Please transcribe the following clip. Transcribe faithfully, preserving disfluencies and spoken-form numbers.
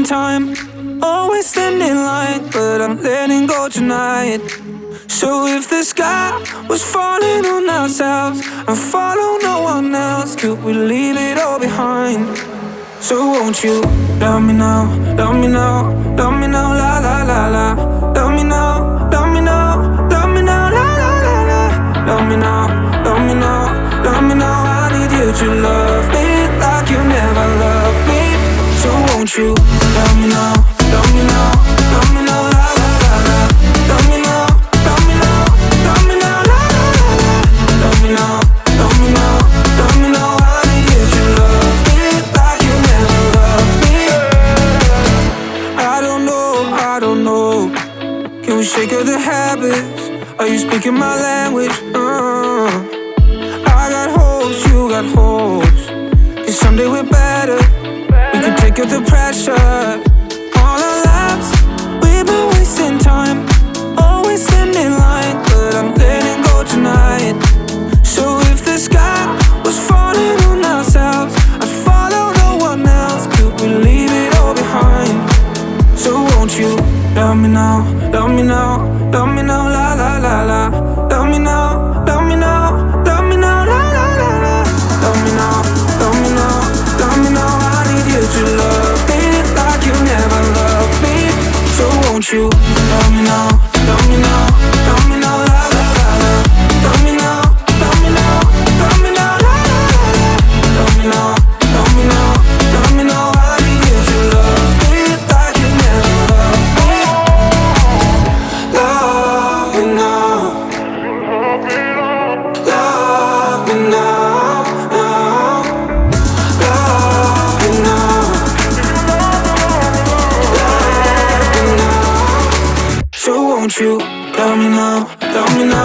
time, always standing line, but I'm letting go tonight. So if the sky was falling on ourselves and follow no one else, could we leave it all behind? So won't you love me now, love me now, love me now, la la la la. Love me now, love me now, love me now, la la la la. Love me now, love me now, love me now. I need you to love me like you never loved me. So won't you love me now, love me now, love me now, la la la la. Love me now, love me now, love me now, la la la la. Love me now, love me now, love me now. I need you to love me like you never loved me. I don't know, I don't know. Can we shake of the habits? Are you speaking my language? Uh, I got hopes, you got hopes. Cause someday we're better. We can take up the pressure. All our lives, we've been wasting time, always standing in line, but I'm letting go tonight. So if the sky was falling on ourselves, I'd follow no one else. Could we leave it all behind? So won't you love me now, love me now, love me now, la la la la. Love me now, love me now, love me now, la la la la. Love me now, love me now, love me now. I need you to love me like you never loved me. So won't you love me now, love me now, love me now, la la la la. Love me now, love me now, love me now, la la la la. Love me now, love me now, love me now. I need you to love me like you never loved me. Love me now, love me now, now. Love me now, love me now. So won't you love me now, love me now?